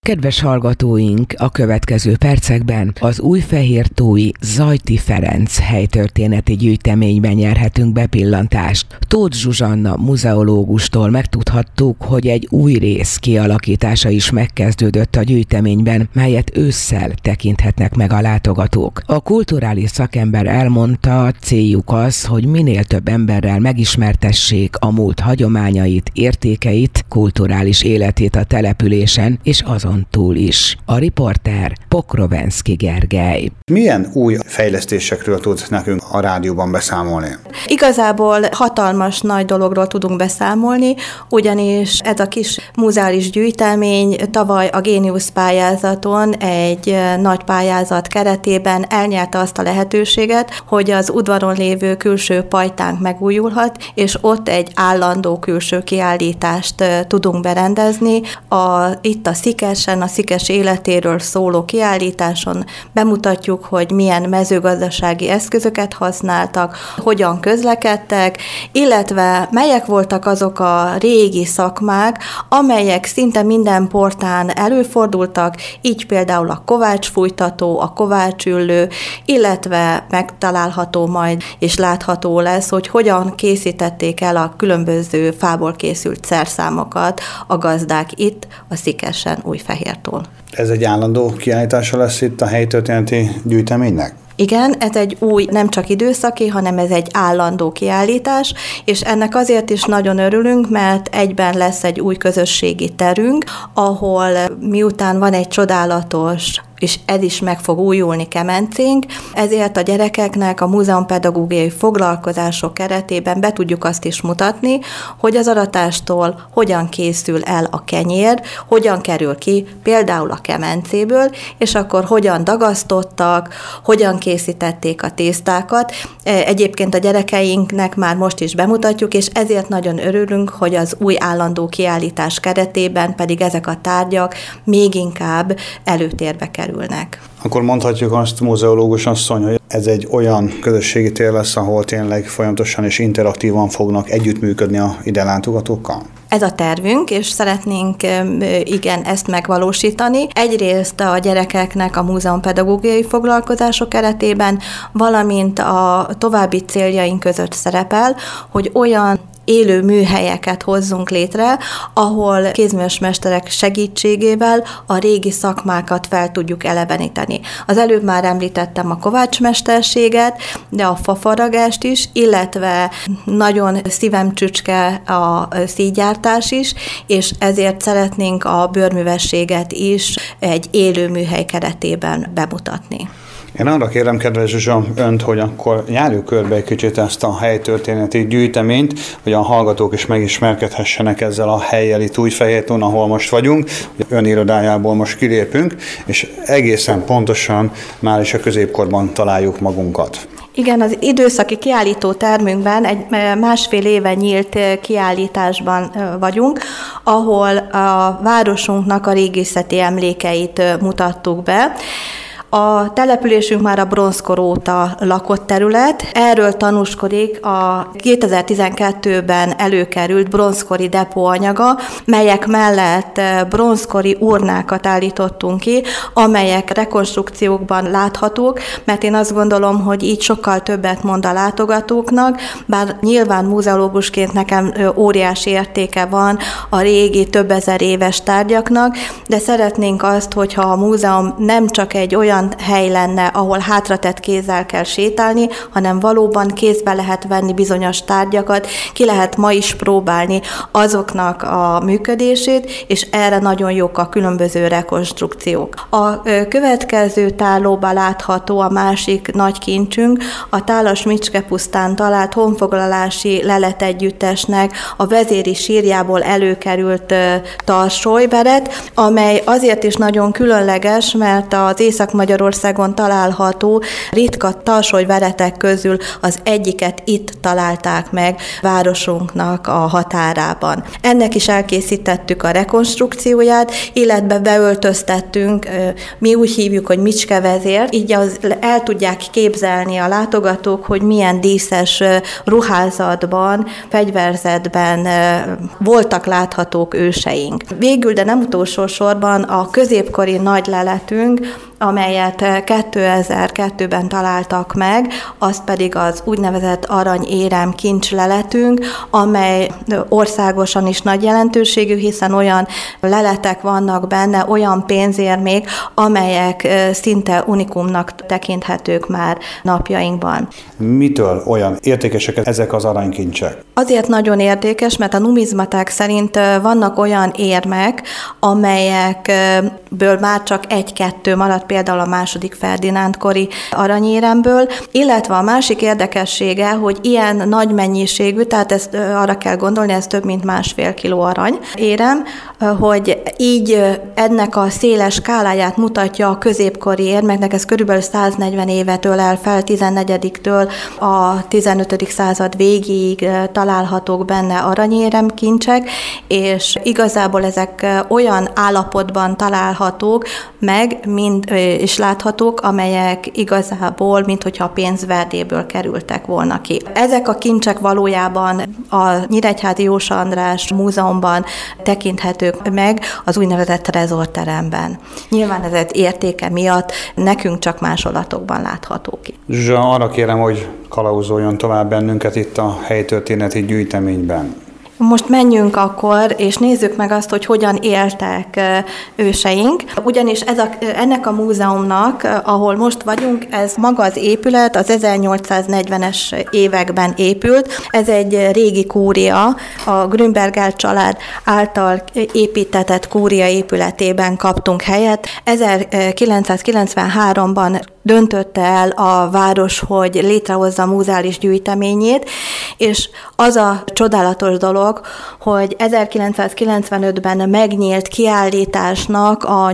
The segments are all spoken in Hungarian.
Kedves hallgatóink, a következő percekben az újfehértói Zajti Ferenc helytörténeti gyűjteményben nyerhetünk bepillantást. Tóth Zsuzsanna muzeológustól megtudhattuk, hogy egy új rész kialakítása is megkezdődött a gyűjteményben, melyet ősszel tekinthetnek meg a látogatók. A kulturális szakember elmondta, céljuk az, hogy minél több emberrel megismertessék a múlt hagyományait, értékeit, kulturális életét a településen és azon túl is. A riporter Pokrovenszky Gergely. Milyen új fejlesztésekről tud nekünk a rádióban beszámolni? Igazából hatalmas nagy dologról tudunk beszámolni, ugyanis ez a kis muzeális gyűjtemény tavaly a Géniusz pályázaton egy nagy pályázat keretében elnyerte azt a lehetőséget, hogy az udvaron lévő külső pajtánk megújulhat, és ott egy állandó külső kiállítást tudunk berendezni. Itt a Szikesen, a Szikes életéről szóló kiállításon bemutatjuk, hogy milyen mezőgazdasági eszközöket használtak, hogyan közlekedtek, illetve melyek voltak azok a régi szakmák, amelyek szinte minden portán előfordultak, így például a kovácsfújtató, a kovácsüllő, illetve megtalálható majd és látható lesz, hogy hogyan készítették el a különböző fából készült szerszámokat a gazdák itt a Szikesen Újfehértón. Ez egy állandó kiállítása lesz itt a helytörténeti gyűjteménynek? Igen, ez egy új, nem csak időszaki, hanem ez egy állandó kiállítás, és ennek azért is nagyon örülünk, mert egyben lesz egy új közösségi terünk, ahol miután van egy csodálatos, és ez is meg fog újulni kemencénk, ezért a gyerekeknek a múzeumpedagógiai foglalkozások keretében be tudjuk azt is mutatni, hogy az aratástól hogyan készül el a kenyér, hogyan kerül ki például a kemencéből, és akkor hogyan dagasztottak, hogyan készítették a tésztákat. Egyébként a gyerekeinknek már most is bemutatjuk, és ezért nagyon örülünk, hogy az új állandó kiállítás keretében pedig ezek a tárgyak még inkább előtérbe kerülnek. Akkor mondhatjuk azt, muzeológus asszony, hogy ez egy olyan közösségi tér lesz, ahol tényleg folyamatosan és interaktívan fognak együttműködni a ide látogatókkal? Ez a tervünk, és szeretnénk ezt megvalósítani. Egyrészt a gyerekeknek a múzeumpedagógiai foglalkozások keretében, valamint a további céljaink között szerepel, hogy olyan élő műhelyeket hozzunk létre, ahol kézműves mesterek segítségével a régi szakmákat fel tudjuk eleveníteni. Az előbb már említettem a kovácsmesterséget, de a fafaragást is, illetve nagyon szívemcsücske a szígyártás is, és ezért szeretnénk a bőrművességet is egy élő műhely keretében bemutatni. Én arra kérem, kedves Zsuzsa, önt, hogy akkor járjuk körbe egy kicsit ezt a helytörténeti gyűjteményt, hogy a hallgatók is megismerkedhessenek ezzel a hellyel itt Újfehértón, ahol most vagyunk. Ön irodájából most kilépünk, és egészen pontosan már is a középkorban találjuk magunkat. Igen, az időszaki kiállító termünkben egy másfél éve nyílt kiállításban vagyunk, ahol a városunknak a régészeti emlékeit mutattuk be. A településünk már a bronzkor óta lakott terület. Erről tanúskodik a 2012-ben előkerült bronzkori depóanyaga, melyek mellett bronzkori urnákat állítottunk ki, amelyek rekonstrukciókban láthatók, mert én azt gondolom, hogy így sokkal többet mond a látogatóknak, bár nyilván muzeológusként nekem óriási értéke van a régi, több ezer éves tárgyaknak, de szeretnénk azt, hogyha a múzeum nem csak egy olyan hely lenne, ahol hátratett kézzel kell sétálni, hanem valóban kézbe lehet venni bizonyos tárgyakat, ki lehet ma is próbálni azoknak a működését, és erre nagyon jók a különböző rekonstrukciók. A következő tárlóban látható a másik nagy kincsünk, a Tálas Micske pusztán talált honfoglalási leletegyüttesnek a vezéri sírjából előkerült tarsólyveret, amely azért is nagyon különleges, mert az észak-magyar Magyarországon található ritka tarsolyveretek közül az egyiket itt találták meg városunknak a határában. Ennek is elkészítettük a rekonstrukcióját, illetve beöltöztettünk, mi úgy hívjuk, hogy Micske-vezért, így el tudják képzelni a látogatók, hogy milyen díszes ruházatban, fegyverzetben voltak láthatók őseink. Végül, de nem utolsó sorban a középkori nagy leletünk, amelyet 2002-ben találtak meg, az pedig az úgynevezett aranyérem kincsleletünk, amely országosan is nagy jelentőségű, hiszen olyan leletek vannak benne, olyan pénzérmék, amelyek szinte unikumnak tekinthetők már napjainkban. Mitől olyan értékesek ezek az aranykincsek? Azért nagyon értékes, mert a numizmaták szerint vannak olyan érmek, amelyekből már csak 1-2 maradt, például a második Ferdinánd-kori aranyéremből, illetve a másik érdekessége, hogy ilyen nagy mennyiségű, tehát ezt arra kell gondolni, ez több mint 1,5 kiló aranyérem, hogy így ennek a széles skáláját mutatja a középkori érmeknek, ez körülbelül 140 évet ölel fel, 14-től a 15. század végéig találhatók benne aranyéremkincsek, és igazából ezek olyan állapotban találhatók meg, és láthatók, amelyek igazából, minthogyha a pénzverdéből kerültek volna ki. Ezek a kincsek valójában a Nyíregyházi Jósa András Múzeumban tekinthetők meg az úgynevezett trezorteremben. Nyilván ez értéke miatt nekünk csak másolatokban látható ki. Zsuzsa, arra kérem, hogy kalauzoljon tovább bennünket itt a helytörténeti gyűjteményben. Most menjünk akkor, és nézzük meg azt, hogy hogyan éltek őseink. Ugyanis ennek a múzeumnak, ahol most vagyunk, ez maga az épület az 1840-es években épült. Ez egy régi kúria, a Grünbergel család által építetett kúria épületében kaptunk helyet. 1993-ban döntötte el a város, hogy létrehozza a múzeális gyűjteményét, és az a csodálatos dolog, hogy 1995-ben megnyílt kiállításnak a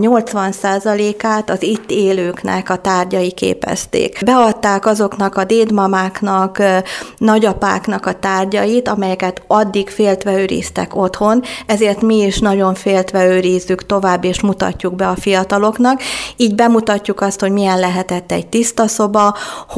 80%-át az itt élőknek a tárgyai képezték. Beadták azoknak a dédmamáknak, nagyapáknak a tárgyait, amelyeket addig féltve őriztek otthon, ezért mi is nagyon féltve őrizzük tovább, és mutatjuk be a fiataloknak. Így bemutatjuk azt, hogy milyen lehetett egy tiszta szoba,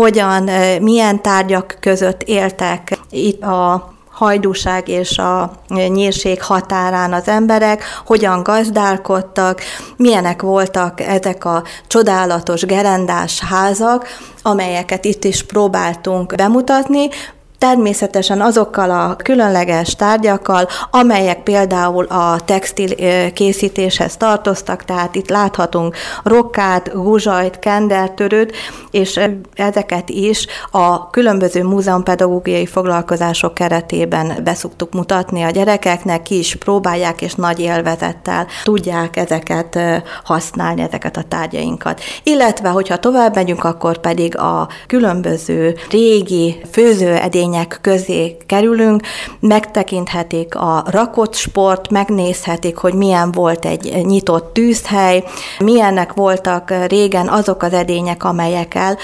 milyen tárgyak között éltek itt a hajdúság és a nyírség határán az emberek, hogyan gazdálkodtak, milyenek voltak ezek a csodálatos gerendás házak, amelyeket itt is próbáltunk bemutatni, természetesen azokkal a különleges tárgyakkal, amelyek például a textil készítéshez tartoztak, tehát itt láthatunk rokkát, guzsajt, kendertörőt, és ezeket is a különböző múzeumpedagógiai foglalkozások keretében beszoktuk mutatni a gyerekeknek, ki is próbálják, és nagy élvezettel tudják ezeket használni, ezeket a tárgyainkat. Illetve, hogyha tovább megyünk, akkor pedig a különböző régi főzőedény közé kerülünk, megtekinthetik a rakott sport, megnézhetik, hogy milyen volt egy nyitott tűzhely, milyenek voltak régen azok az edények, amelyekkel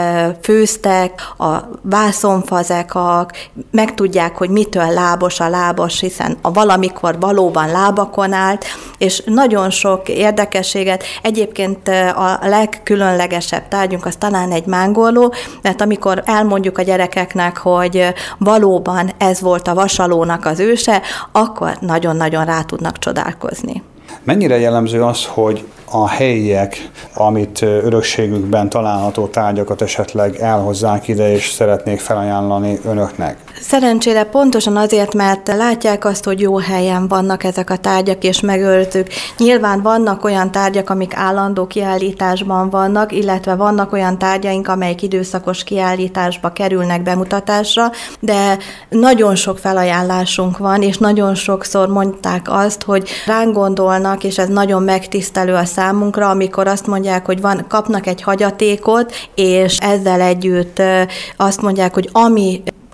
főztek, a vászonfazekak, megtudják, hogy mitől lábos a lábos, hiszen valamikor valóban lábakon állt, és nagyon sok érdekességet. Egyébként a legkülönlegesebb tárgyunk az talán egy mángorló, mert amikor elmondjuk a gyerekeknek, hogy valóban ez volt a vasalónak az őse, akkor nagyon-nagyon rá tudnak csodálkozni. Mennyire jellemző az, hogy a helyiek, amit örökségükben található tárgyakat esetleg elhozzák ide, és szeretnék felajánlani önöknek? Szerencsére pontosan azért, mert látják azt, hogy jó helyen vannak ezek a tárgyak, és megőrzük. Nyilván vannak olyan tárgyak, amik állandó kiállításban vannak, illetve vannak olyan tárgyaink, amelyek időszakos kiállításba kerülnek bemutatásra, de nagyon sok felajánlásunk van, és nagyon sokszor mondták azt, hogy ránk gondolnak, és ez nagyon megtisztelő a számunkra, amikor azt mondják, hogy kapnak egy hagyatékot, és ezzel együtt azt mondják, hogy ami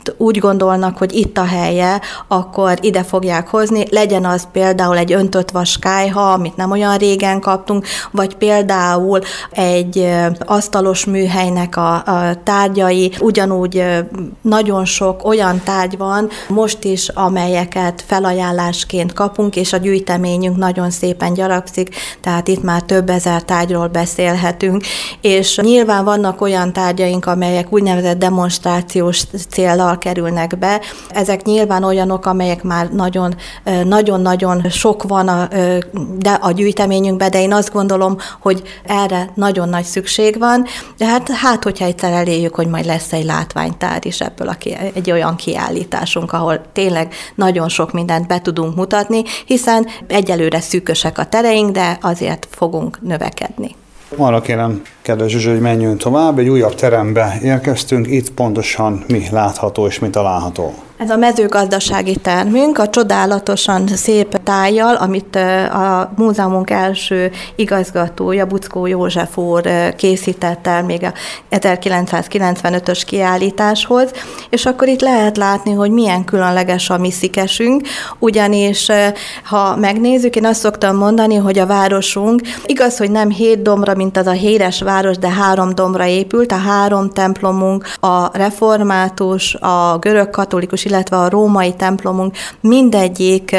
úgy gondolnak, hogy itt a helye, akkor ide fogják hozni, legyen az például egy öntött vaskályha, amit nem olyan régen kaptunk, vagy például egy asztalos műhelynek a tárgyai, ugyanúgy nagyon sok olyan tárgy van most is, amelyeket felajánlásként kapunk, és a gyűjteményünk nagyon szépen gyarapszik, tehát itt már több ezer tárgyról beszélhetünk, és nyilván vannak olyan tárgyaink, amelyek úgynevezett demonstrációs céllal kerülnek be. Ezek nyilván olyanok, amelyek már nagyon-nagyon sok van a gyűjteményünkben, de én azt gondolom, hogy erre nagyon nagy szükség van, de hát hogyha egyszer elérjük, hogy majd lesz egy látványtár is ebből egy olyan kiállításunk, ahol tényleg nagyon sok mindent be tudunk mutatni, hiszen egyelőre szűkösek a tereink, de azért fogunk növekedni. Arra kérem, kedves Zsuzsa, hogy menjünk tovább. Egy újabb terembe érkeztünk. Itt pontosan mi látható és mi található? Ez a mezőgazdasági termünk a csodálatosan szép tájjal, amit a múzeumunk első igazgatója, Buczkó József úr készített el még a 1995-ös kiállításhoz, és akkor itt lehet látni, hogy milyen különleges a mi szikesünk, ugyanis ha megnézzük, én azt szoktam mondani, hogy a városunk igaz, hogy nem 7 dombra, mint az a híres város, de 3 dombra épült, a 3 templomunk, a református, a görög katolikus, illetve a római templomunk mindegyik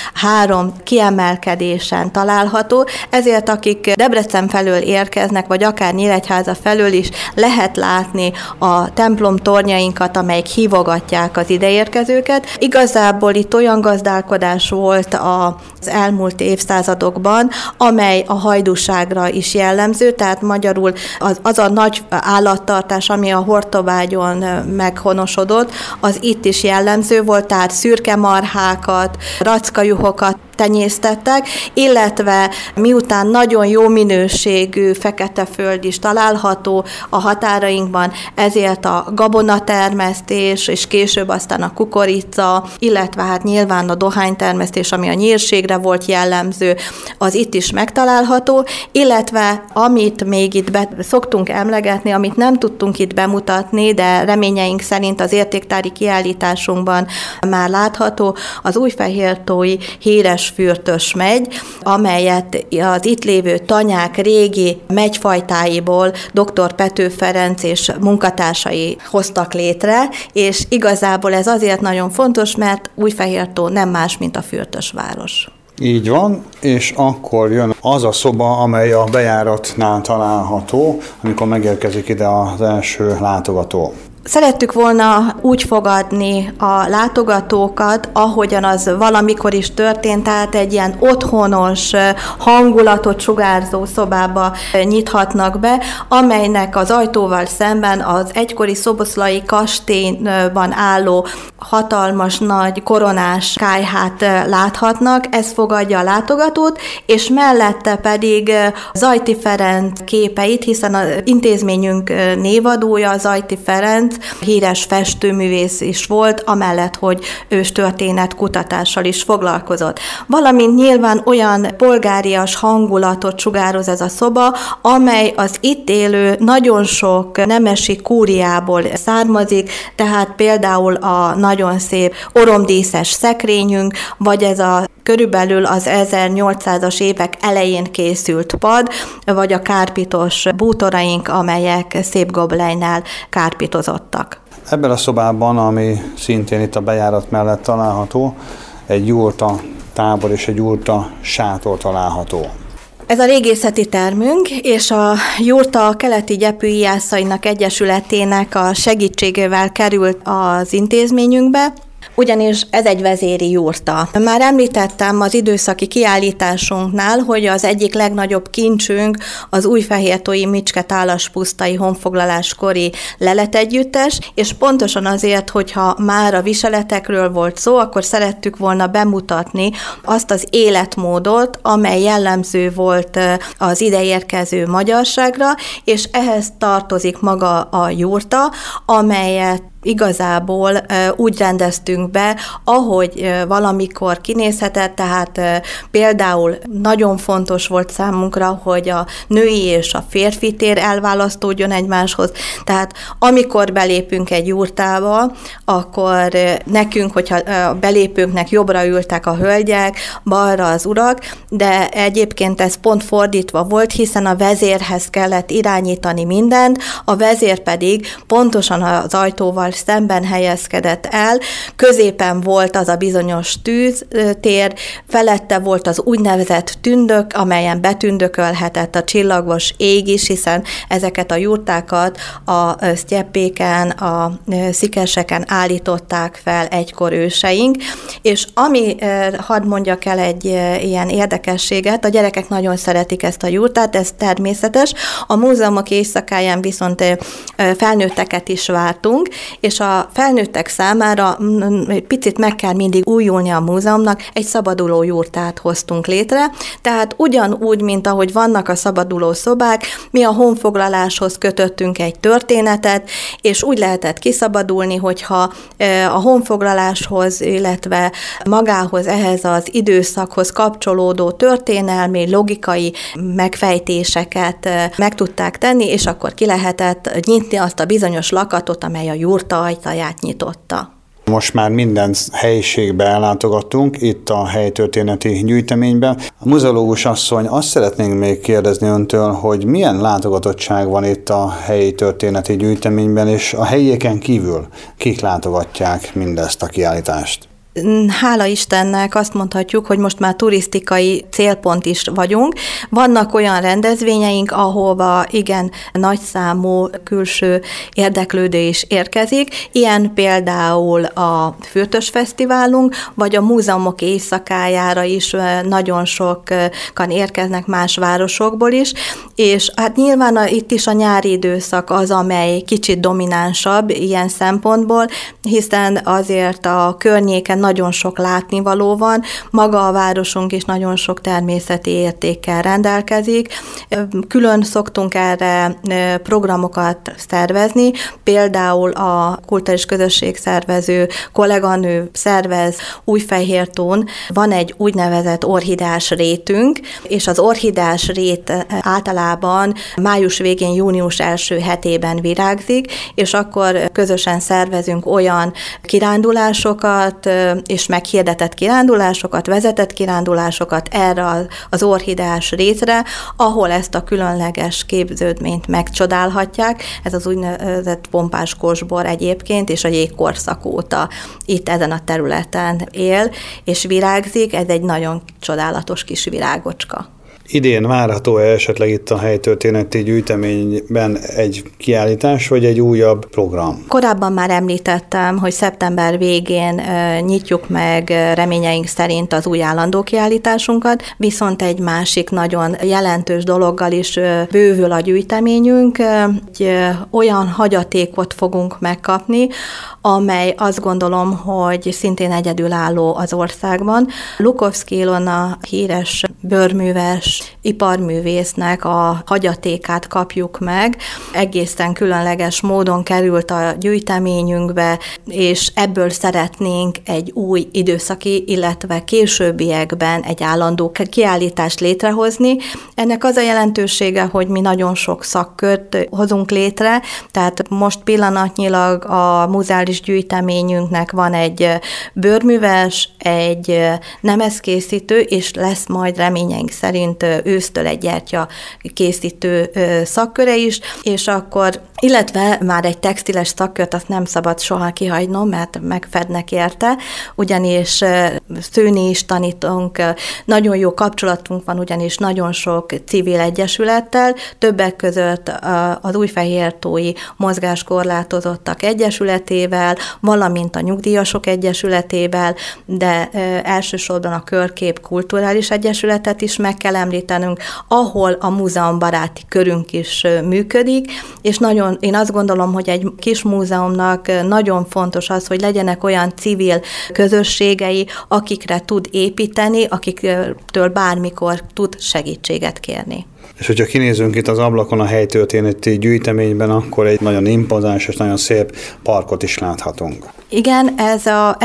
3 kiemelkedésen található, ezért akik Debrecen felől érkeznek, vagy akár Nyíregyháza felől is lehet látni a templom tornyainkat, amelyek hívogatják az ideérkezőket. Igazából itt olyan gazdálkodás volt az elmúlt évszázadokban, amely a hajdúságra is jellemző, tehát magyarul az a nagy állattartás, ami a Hortobágyon meghonosodott, az itt is jellemző volt, tehát szürke marhákat, rackajuhokat tenyésztettek, illetve miután nagyon jó minőségű fekete föld is található a határainkban, ezért a gabonatermesztés, és később aztán a kukorica, illetve hát nyilván a dohánytermesztés, ami a nyírségre volt jellemző, az itt is megtalálható, illetve amit még itt szoktunk emlegetni, amit nem tudtunk itt bemutatni, de reményeink szerint az értéktári kiállításunkban már látható, az újfehértói híres Fürtös megy, amelyet az itt lévő tanyák régi megyfajtáiból dr. Pető Ferenc és munkatársai hoztak létre, és igazából ez azért nagyon fontos, mert Újfehértó nem más, mint a Fürtös város. Így van, és akkor jön az a szoba, amely a bejáratnál található, amikor megérkezik ide az első látogató. Szerettük volna úgy fogadni a látogatókat, ahogyan az valamikor is történt, tehát egy ilyen otthonos hangulatot sugárzó szobába nyithatnak be, amelynek az ajtóval szemben az egykori szoboszlai kastélyban álló hatalmas nagy koronás kályhát láthatnak, ez fogadja a látogatót, és mellette pedig Zajti Ferenc képeit, hiszen az intézményünk névadója Zajti Ferenc, híres festőművész is volt, amellett, hogy őstörténet kutatással is foglalkozott. Valamint nyilván olyan polgárias hangulatot sugároz ez a szoba, amely az itt élő nagyon sok nemesi kúriából származik, tehát például a nagyon szép oromdíszes szekrényünk, vagy ez körülbelül az 1800-as évek elején készült pad, vagy a kárpitos bútoraink, amelyek szép goblejnál kárpitozottak. Ebben a szobában, ami szintén itt a bejárat mellett található, egy jurta tábor és egy jurta sátor található. Ez a régészeti termünk, és a jurta Keleti Gyepűjászainak Egyesületének a segítségével került az intézményünkbe, ugyanis ez egy vezéri jurta. Már említettem az időszaki kiállításunknál, hogy az egyik legnagyobb kincsünk az újfehértói Micske-Tálaspusztai honfoglaláskori leletegyüttes, és pontosan azért, hogyha már a viseletekről volt szó, akkor szerettük volna bemutatni azt az életmódot, amely jellemző volt az ideérkező magyarságra, és ehhez tartozik maga a jurta, amelyet igazából úgy rendeztünk be, ahogy valamikor kinézhetett, tehát például nagyon fontos volt számunkra, hogy a női és a férfi tér elválasztódjon egymáshoz, tehát amikor belépünk egy jurtába, akkor nekünk, hogyha a belépőnknek jobbra ültek a hölgyek, balra az urak, de egyébként ez pont fordítva volt, hiszen a vezérhez kellett irányítani mindent, a vezér pedig pontosan az ajtóval szemben helyezkedett el, középen volt az a bizonyos tűztér, felette volt az úgynevezett tündök, amelyen betündökölhetett a csillagos ég is, hiszen ezeket a jurtákat a sztyeppéken, a szikeseken állították fel egykor őseink, és hadd mondjak el egy ilyen érdekességet, a gyerekek nagyon szeretik ezt a jurtát, ez természetes, a múzeumok éjszakáján viszont felnőtteket is vártunk, és a felnőttek számára egy picit meg kell mindig újulni a múzeumnak, egy szabaduló jurtát hoztunk létre, tehát ugyanúgy, mint ahogy vannak a szabaduló szobák, mi a honfoglaláshoz kötöttünk egy történetet, és úgy lehetett kiszabadulni, hogyha a honfoglaláshoz, illetve magához, ehhez az időszakhoz kapcsolódó történelmi, logikai megfejtéseket meg tudták tenni, és akkor ki lehetett nyitni azt a bizonyos lakatot, amely a jurta ajtaját nyitotta. Most már minden helyiségbe ellátogattunk, itt a helytörténeti gyűjteményben. A muzeológus asszony, azt szeretnénk még kérdezni öntől, hogy milyen látogatottság van itt a helyi történeti gyűjteményben, és a helyieken kívül kik látogatják mindezt a kiállítást? Hála Istennek azt mondhatjuk, hogy most már turisztikai célpont is vagyunk. Vannak olyan rendezvényeink, ahova igen nagyszámú külső érdeklődő is érkezik. Ilyen például a Fürtös Fesztiválunk, vagy a múzeumok éjszakájára is nagyon sokan érkeznek más városokból is, és hát nyilván itt is a nyári időszak az, amely kicsit dominánsabb ilyen szempontból, hiszen azért a környéken nagyon sok látnivaló van, maga a városunk is nagyon sok természeti értékkel rendelkezik. Külön szoktunk erre programokat szervezni, például a kulturális közösség szervező kolléganő szervez Újfehértón, van egy úgynevezett orchideás rétünk, és az orchideás rét általában május végén, június első hetében virágzik, és akkor közösen szervezünk olyan kirándulásokat, és meghirdetett kirándulásokat, vezetett kirándulásokat erre az orchideás rétre, ahol ezt a különleges képződményt megcsodálhatják. Ez az úgynevezett pompás kosbor egyébként, és a jégkorszak óta itt ezen a területen él, és virágzik. Ez egy nagyon csodálatos kis virágocska. Idén várható esetleg itt a helytörténeti gyűjteményben egy kiállítás, vagy egy újabb program? Korábban már említettem, hogy szeptember végén nyitjuk meg reményeink szerint az új állandó kiállításunkat, viszont egy másik nagyon jelentős dologgal is bővül a gyűjteményünk. Egy olyan hagyatékot fogunk megkapni, amely azt gondolom, hogy szintén egyedülálló az országban. Lukovszky Ilona híres bőrműves iparművésznek a hagyatékát kapjuk meg. Egészen különleges módon került a gyűjteményünkbe, és ebből szeretnénk egy új időszaki, illetve későbbiekben egy állandó kiállítást létrehozni. Ennek az a jelentősége, hogy mi nagyon sok szakkört hozunk létre, tehát most pillanatnyilag a muzeális gyűjteményünknek van egy bőrműves, egy nemezkészítő, és lesz majd reményeink szerint ősztől egy gyertya készítő szakköre is, és akkor, illetve már egy textiles szakkört azt nem szabad soha kihagynom, mert megfednek érte, ugyanis szőni is tanítunk, nagyon jó kapcsolatunk van, ugyanis nagyon sok civil egyesülettel, többek között az Újfehértói Mozgáskorlátozottak Egyesületével, valamint a Nyugdíjasok Egyesületével, de elsősorban a Körkép Kulturális Egyesületet is meg kell említenünk, ahol a múzeumbaráti körünk is működik, és én azt gondolom, hogy egy kis múzeumnak nagyon fontos az, hogy legyenek olyan civil közösségei, akikre tud építeni, akiktől bármikor tud segítséget kérni. És hogyha kinézünk itt az ablakon a helytörténeti gyűjteményben, akkor egy nagyon impozáns és nagyon szép parkot is láthatunk. Igen, ez a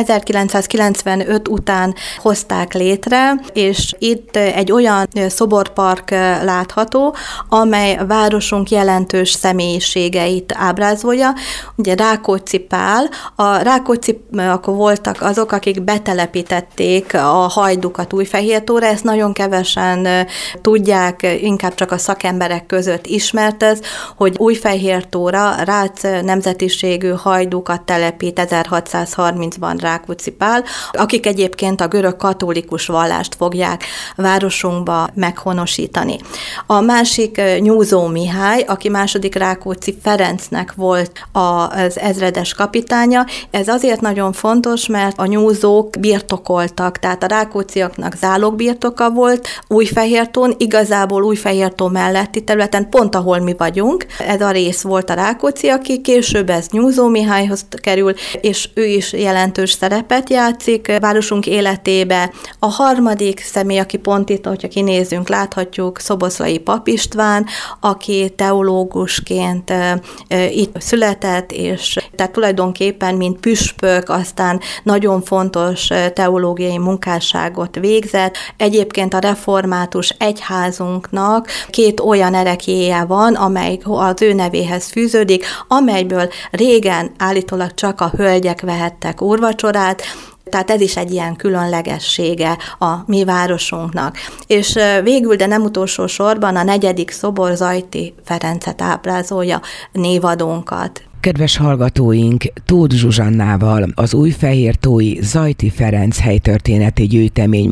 1995 után hozták létre, és itt egy olyan szoborpark látható, amely városunk jelentős személyiségeit ábrázolja. Ugye Rákóczi Pál, a Rákóczi akkor voltak azok, akik betelepítették a Hajdukat Újfehértóra, ezt nagyon kevesen tudják, inkább csak a szakemberek között ismert ez, hogy Újfehértóra rác nemzetiségű hajdukat telepít 1630-ban Rákóczi Pál, akik egyébként a görög katolikus vallást fogják városunkba meghonosítani. A másik Nyúzó Mihály, aki második Rákóczi Ferencnek volt az ezredes kapitánya. Ez azért nagyon fontos, mert a nyúzók birtokoltak, tehát a rákócziaknak zálogbirtoka volt Újfehértón, igazából Újfehértó melletti területen, pont ahol mi vagyunk. Ez a rész volt a rákócziaké, később ez Nyúzó Mihályhoz kerül, és ő is jelentős szerepet játszik városunk életébe. A harmadik személy, aki pont itt, hogyha kinézünk, láthatjuk, Szoboszlai Pap István, aki teológusként itt született, és tehát tulajdonképpen, mint püspök, aztán nagyon fontos teológiai munkásságot végzett. Egyébként a református egyházunknak 2 olyan ereklyéje van, amely az ő nevéhez fűződik, amelyből régen állítólag csak a hölgyek vehettek úrvacsorát, tehát ez is egy ilyen különlegessége a mi városunknak. És végül, de nem utolsó sorban a 4. szobor Zajti Ferencet ábrázolja, névadónkat. Kedves hallgatóink, Tóth Zsuzsannával, az újfehértói Zajti Ferenc helytörténeti gyűjtemény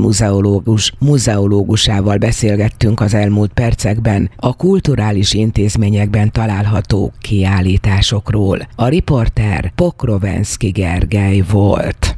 muzeológusával beszélgettünk az elmúlt percekben a kulturális intézményekben található kiállításokról. A riporter Pokrovenszky Gergely volt.